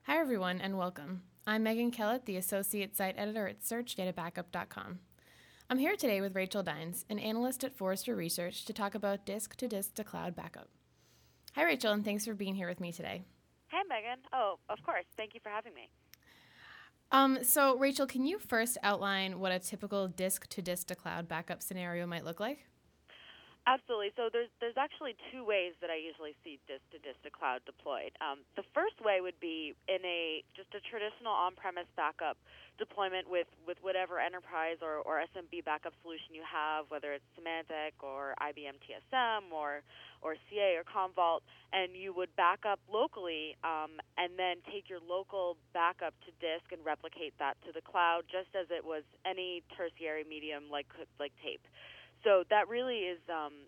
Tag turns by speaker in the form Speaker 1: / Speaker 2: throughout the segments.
Speaker 1: Hi, everyone, and welcome. I'm Megan Kellett, the Associate Site Editor at SearchDataBackup.com. I'm here today with Rachel Dines, an analyst at Forrester Research, to talk about disk to cloud backup. Hi, Rachel, and thanks for being here with me today.
Speaker 2: Hi, Megan. Oh, of course. Thank you for having me.
Speaker 1: So, Rachel, can you first outline what a typical disk to cloud backup scenario might look like?
Speaker 2: Absolutely. So there's actually two ways that I usually see disk to cloud deployed. The first way would be in just a traditional on-premise backup deployment with whatever enterprise or SMB backup solution you have, whether it's Symantec or IBM TSM or CA or Commvault, and you would back up locally and then take your local backup to disk and replicate that to the cloud, just as it was any tertiary medium like tape. So that really is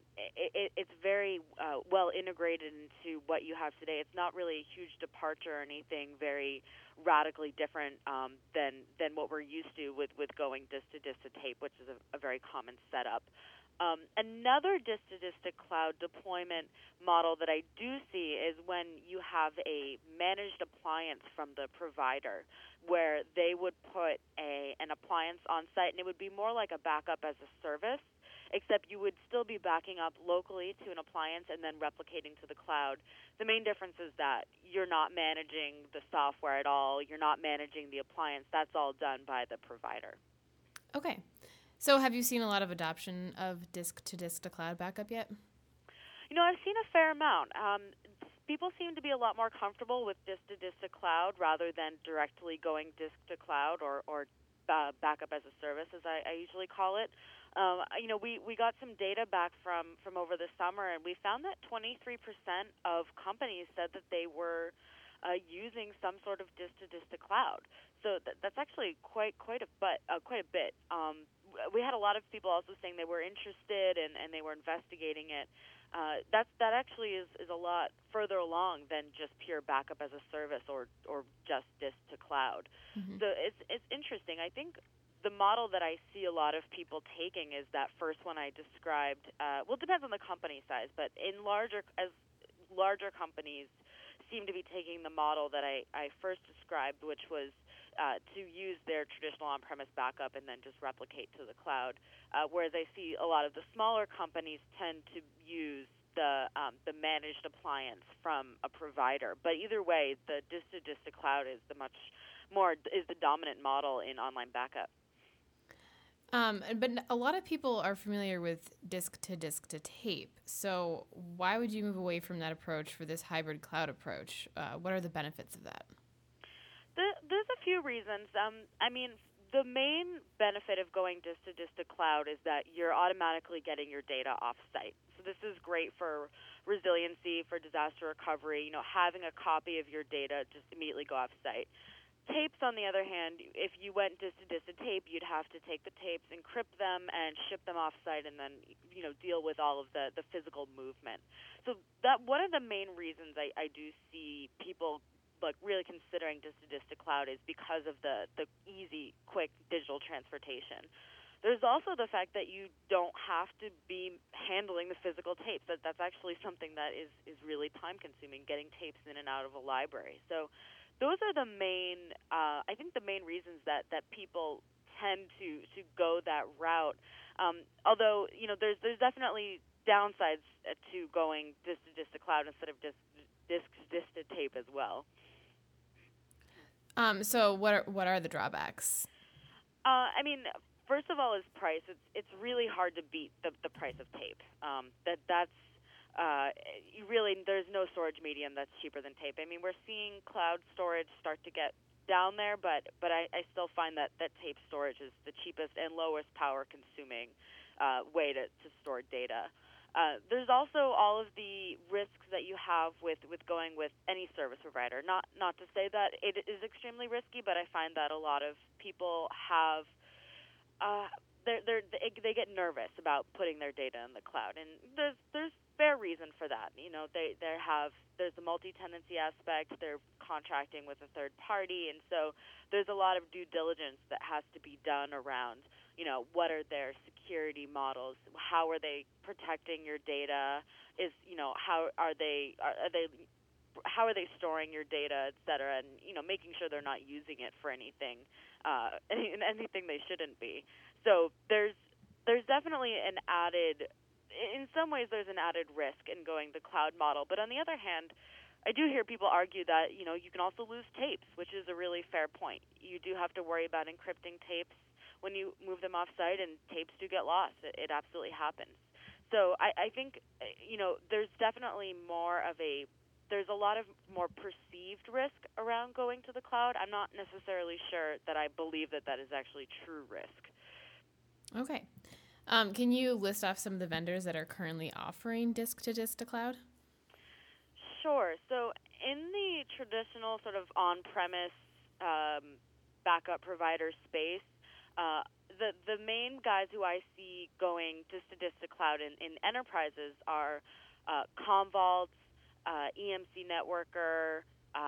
Speaker 2: it's very well integrated into what you have today. It's not really a huge departure or anything very radically different than what we're used to with going disk to tape, which is a very common setup. Another disk to cloud deployment model that I do see is when you have a managed appliance from the provider, where they would put an appliance on site, and it would be more like a backup as a service, except you would still be backing up locally to an appliance and then replicating to the cloud. The main difference is that you're not managing the software at all. You're not managing the appliance. That's all done by the provider.
Speaker 1: Okay. So, have you seen a lot of adoption of disk to cloud backup yet?
Speaker 2: I've seen a fair amount. People seem to be a lot more comfortable with disk to cloud rather than directly going disk to cloud or backup as a service, as I usually call it. We got some data back from over the summer, and we found that 23% of companies said that they were using some sort of disk to cloud. So that's actually quite a bit. We had a lot of people also saying they were interested and they were investigating it. That actually is a lot further along than just pure backup as a service or just disk to cloud.
Speaker 1: Mm-hmm.
Speaker 2: So it's interesting. I think the model that I see a lot of people taking is that first one I described. Well, it depends on the company size, but larger companies seem to be taking the model that I first described, which was to use their traditional on-premise backup and then just replicate to the cloud. Whereas I see a lot of the smaller companies tend to use the managed appliance from a provider. But either way, the disk to cloud is the dominant model in online backup.
Speaker 1: But a lot of people are familiar with disk to tape. So why would you move away from that approach for this hybrid cloud approach? What are the benefits of that?
Speaker 2: There's a few reasons. The main benefit of going disk to cloud is that you're automatically getting your data off-site. So this is great for resiliency, for disaster recovery. Having a copy of your data just immediately go off-site. Tapes, on the other hand, if you went disk to tape, you'd have to take the tapes, encrypt them, and ship them off-site, and then deal with all of the physical movement. So that one of the main reasons I do see people really considering disk to cloud is because of the easy, quick digital transportation. There's also the fact that you don't have to be handling the physical tapes. That's actually something that is really time consuming, getting tapes in and out of a library. So those are the main I think the main reasons that people tend to go that route. Although there's definitely downsides to going disk to cloud instead of disk to tape as well.
Speaker 1: So what are the drawbacks?
Speaker 2: I mean, first of all, is price. It's really hard to beat the price of tape. That's you really there's no storage medium that's cheaper than tape. I mean, we're seeing cloud storage start to get down there, but I still find that tape storage is the cheapest and lowest power consuming way to store data. There's also all of the risks that you have with going with any service provider. Not to say that it is extremely risky, but I find that a lot of people have they get nervous about putting their data in the cloud, and there's fair reason for that. There's the multi-tenancy aspect. They're contracting with a third party, and so there's a lot of due diligence that has to be done around what are their security models, how are they protecting your data, how are they how are they storing your data, et cetera, and making sure they're not using it for anything anything they shouldn't be. So there's definitely in some ways there's an added risk in going the cloud model. But on the other hand, I do hear people argue that you can also lose tapes, which is a really fair point. You do have to worry about encrypting tapes when you move them off site, and tapes do get lost. It absolutely happens. So I think there's definitely there's a lot of more perceived risk around going to the cloud. I'm not necessarily sure that I believe that is actually true risk.
Speaker 1: Okay. Can you list off some of the vendors that are currently offering disk to cloud?
Speaker 2: Sure. So in the traditional sort of on-premise backup provider space, the main guys who I see going disk to cloud in enterprises are Commvault, EMC Networker,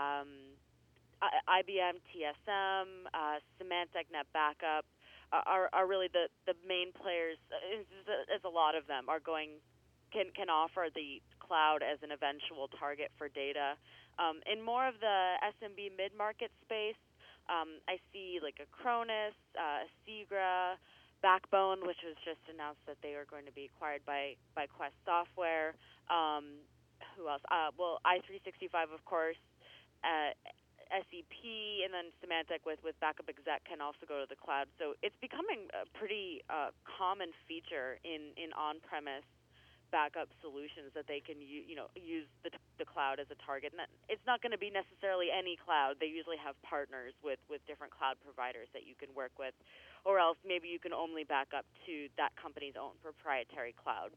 Speaker 2: IBM TSM, Symantec NetBackup are really the main players. As a lot of them can offer the cloud as an eventual target for data. In more of the SMB mid-market space, I see like Acronis, Segra, Backbone, which was just announced that they are going to be acquired by Quest Software. Who else? I365, of course, SEP, and then Symantec with Backup Exec can also go to the cloud. So it's becoming a pretty common feature in on-premise backup solutions that they can use the cloud as a target. And it's not going to be necessarily any cloud. They usually have partners with different cloud providers that you can work with, or else maybe you can only back up to that company's own proprietary cloud.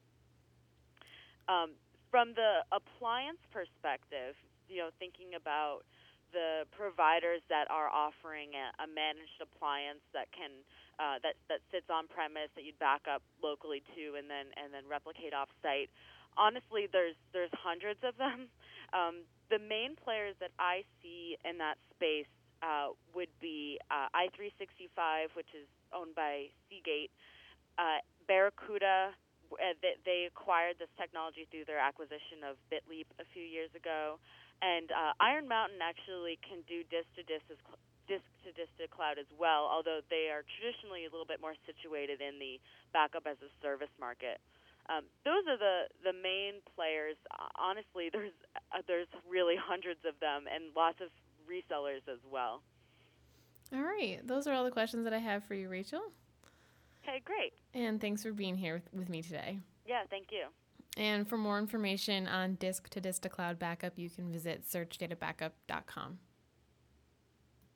Speaker 2: From the appliance perspective, thinking about the providers that are offering a managed appliance that can that sits on premise that you'd back up locally to and then replicate off site. Honestly, there's hundreds of them. The main players that I see in that space would be i365, which is owned by Seagate, Barracuda. They acquired this technology through their acquisition of BitLeap a few years ago, and Iron Mountain actually can do disk to cloud as well, although they are traditionally a little bit more situated in the backup as a service market. Those are the main players. Honestly, there's really hundreds of them and lots of resellers as well.
Speaker 1: All right, those are all the questions that I have for you, Rachel.
Speaker 2: Okay, great.
Speaker 1: And thanks for being here with me today.
Speaker 2: Yeah, thank you.
Speaker 1: And for more information on disk to cloud backup, you can visit searchdatabackup.com.